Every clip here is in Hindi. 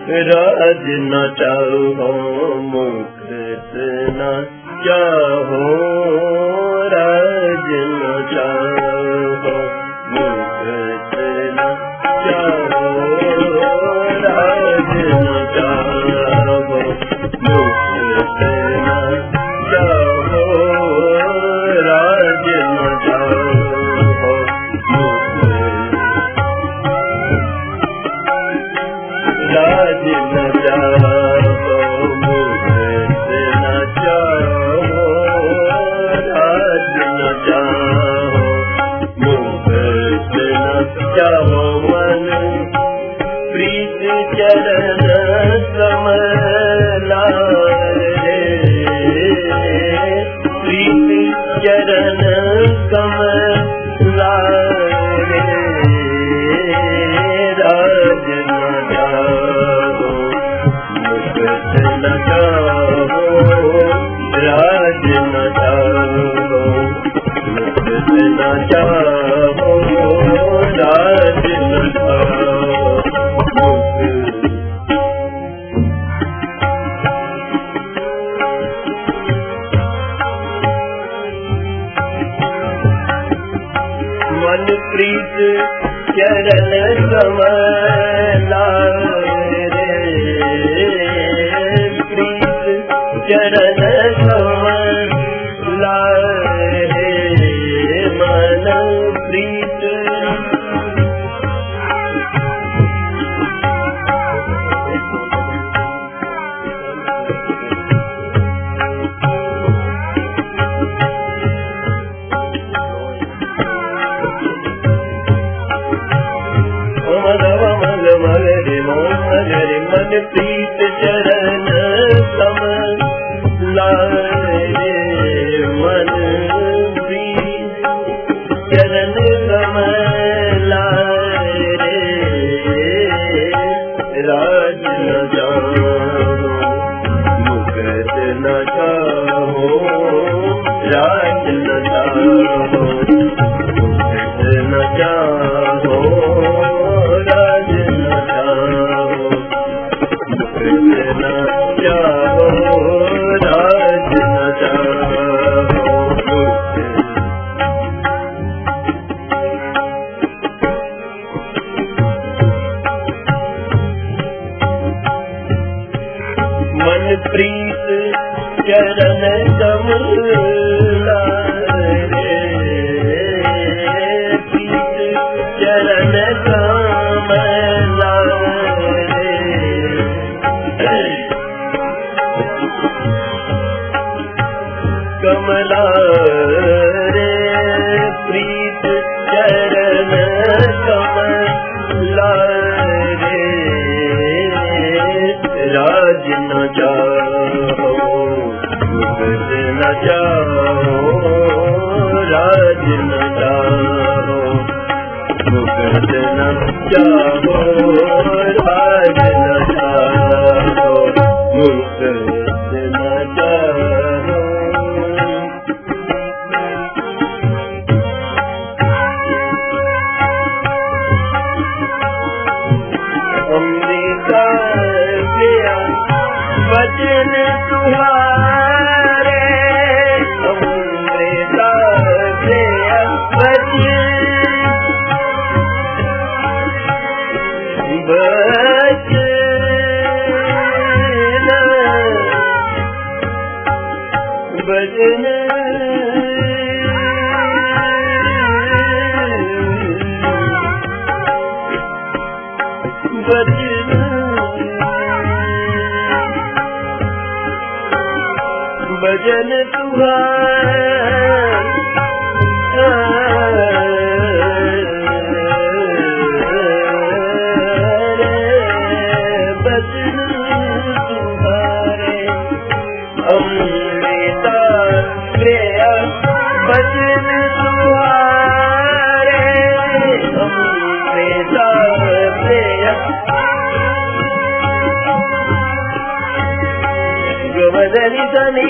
राज न चाहो मुक्त न चाहो, राज न चाहो मुक्त न चाहो, राज न चाहो मुक्त न चाहो, राज न चाहो राज न चाहो मुक्त न चाहो, राज न चाहो मुक्त न चाहो। मन प्रीत चरण कमला रे, प्रीत चरण कमला रे, राज न चाहो मुक्त न चाहो, राज न चाहो मुक्त न चाहो, राज न चाहो मन प्रीत चरण कमला रे, प्रीत चरण कमला रे, मन प्रीत मन प्रीत चरण कमला रे, मन प्रीत चरण कमला रे, राज न चाहो मुक्त न चाहो, राज न चाहो मुक्त न चाहो, राज न चाहो न चाहो, राज न चाहो मन प्रीत चरण कमला रे, प्रीत चरण कमला कमला रे, प्रीत चरण कमला रे, राज न चाहो मुक्त न चाहो, राज न चाहो मुक्त न चाहो, राज न चाहो मुक्त न चाहो। अमृता गया वचन तुम्हारे, अमृता गया भजन भजन गवदनी तनी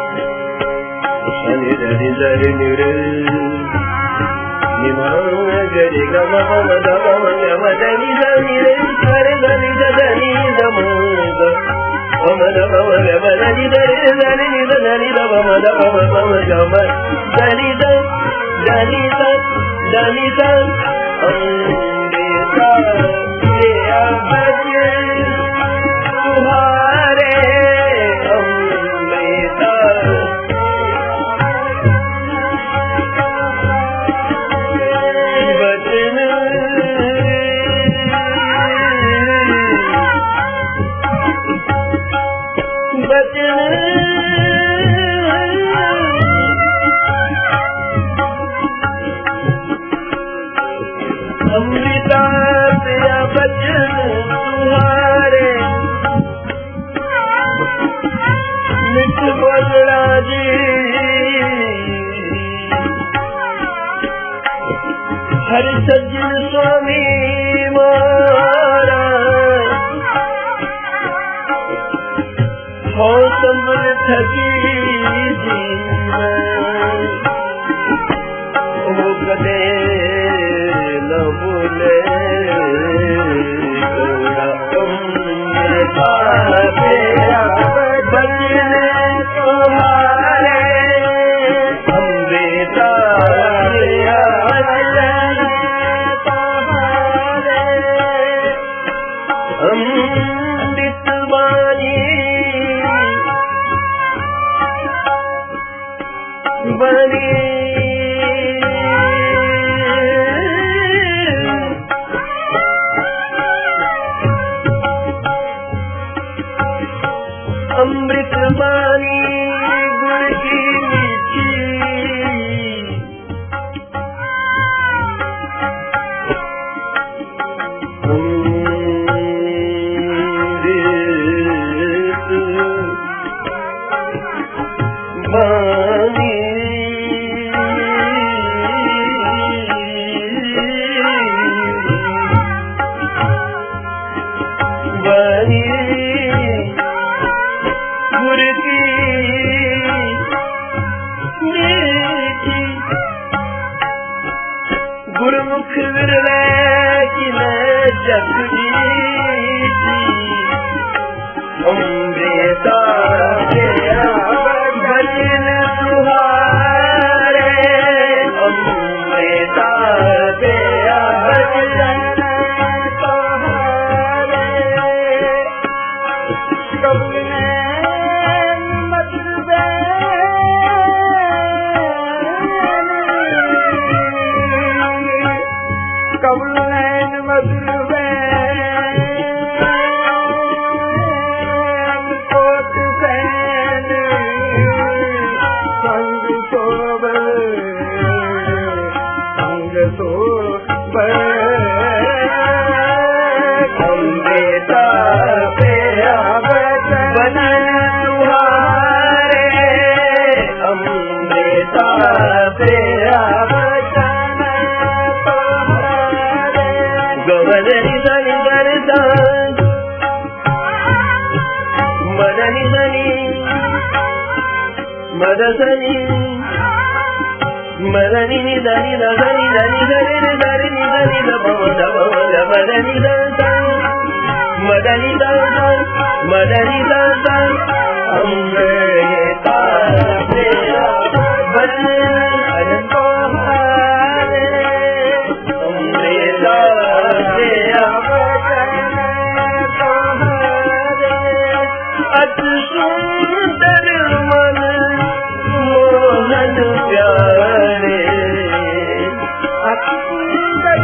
शनि धनि धरि निरे निमाग हर सज्जन स्वामी मारा हो समर्थ की वो कदे न भूले अमृत बानी गुण की मीठी बानी बानी गुरुमुख विरले की जगदी अमृता भजन तुहारे अमृता भजन मदनी मदनी दनी दनी दनी दनी दनी दनी मदनी मदनी मदनी अमृता अति सुंदर मन मोहन प्यारे अति सुंदर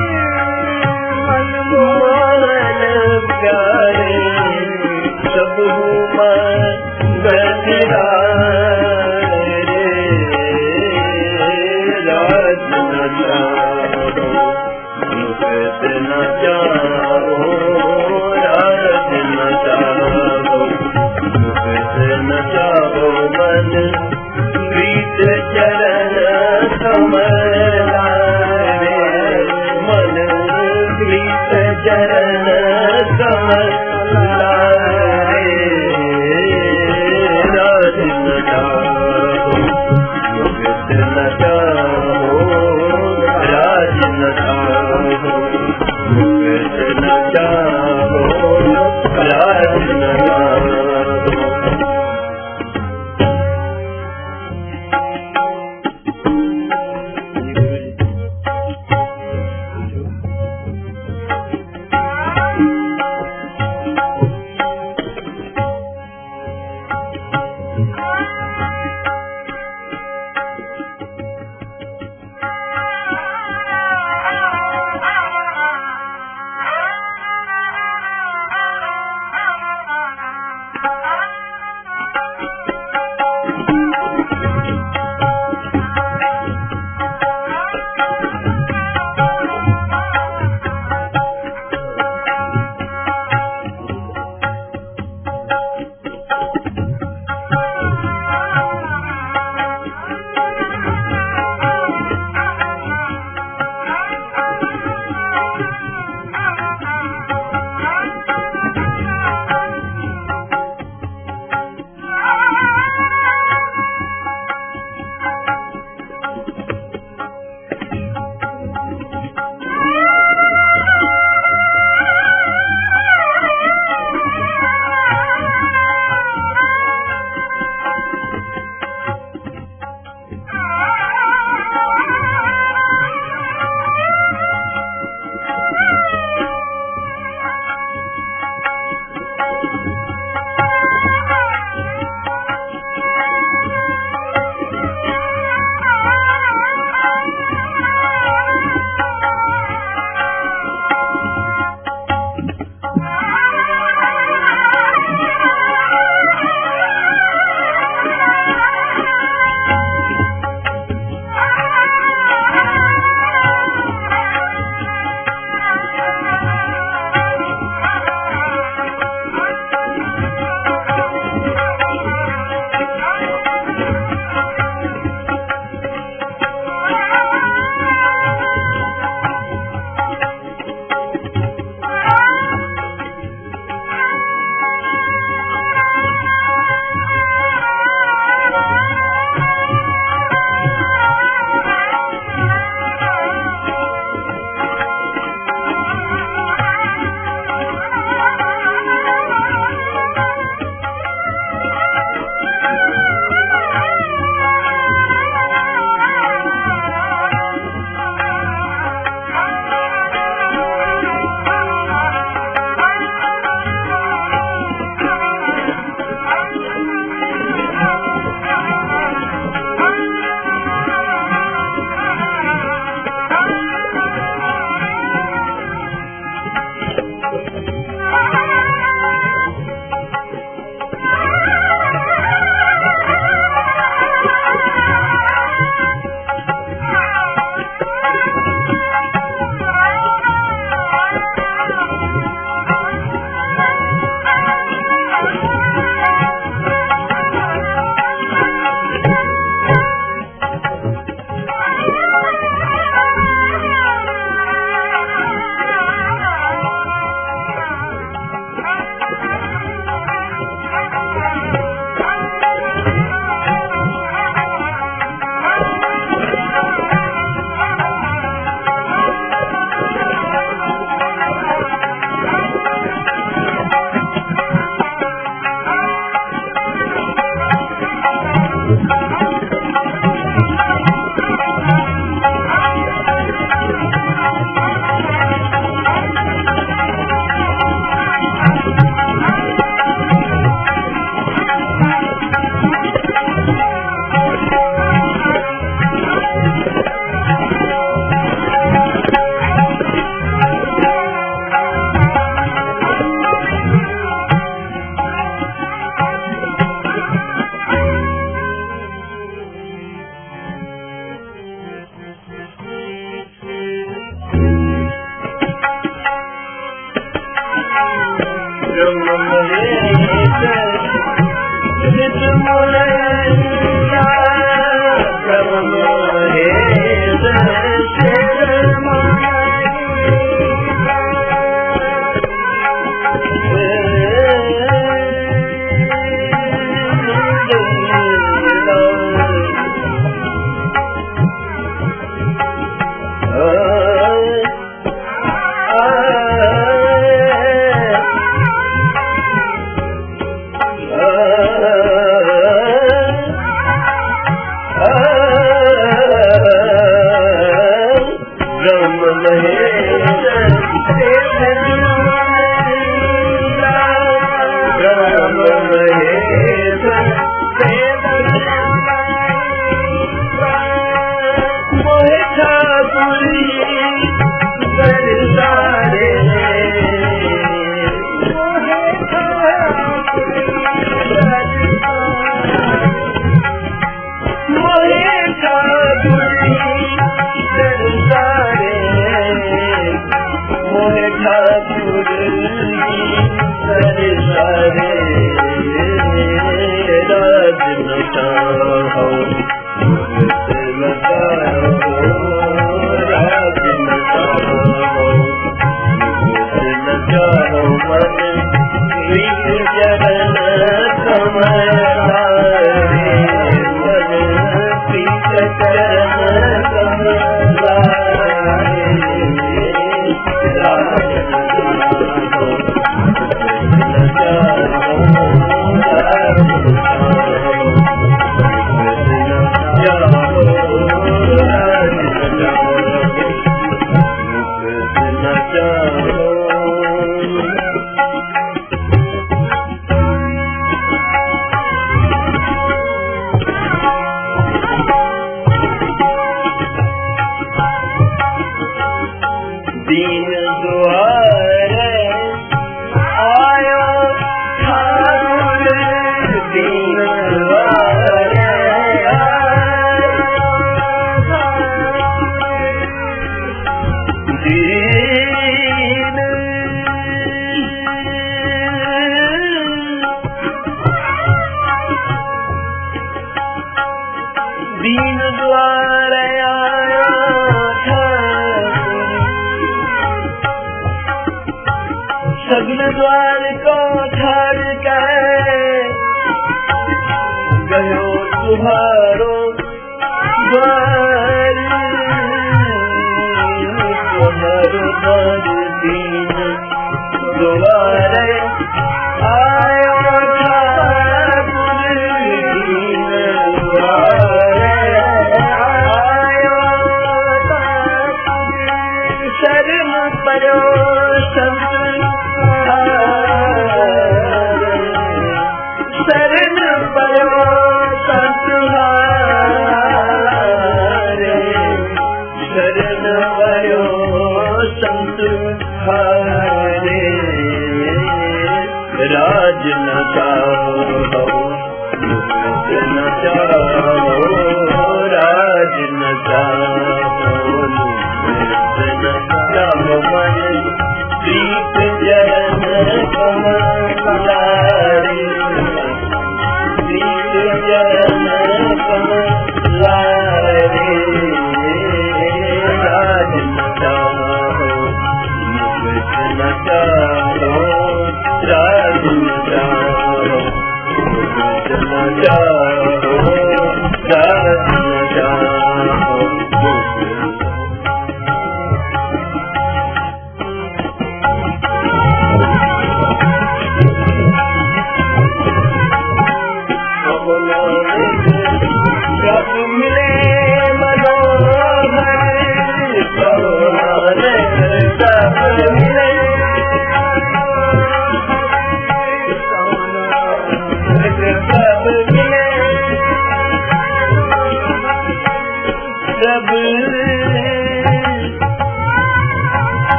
मन मोहन प्यारे सब प्रीत चरण कमला मन प्रीत चरण कमला राज न जाओ राज न जाओ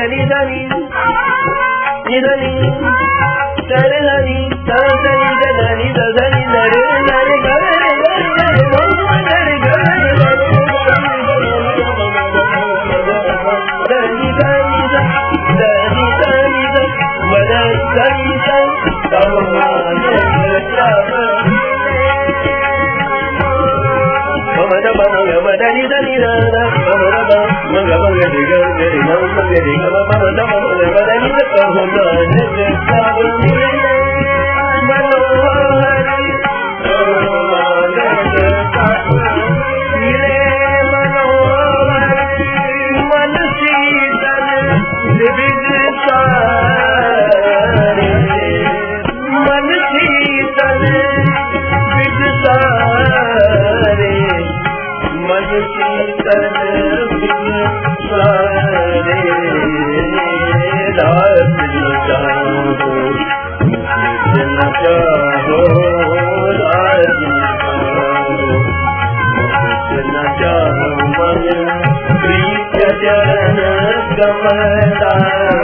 దని దని నిదని సరి దని సరి దని దని నరే నరే గరే గరే గరే గరే దని దని దని దని మద దని దని దని कमला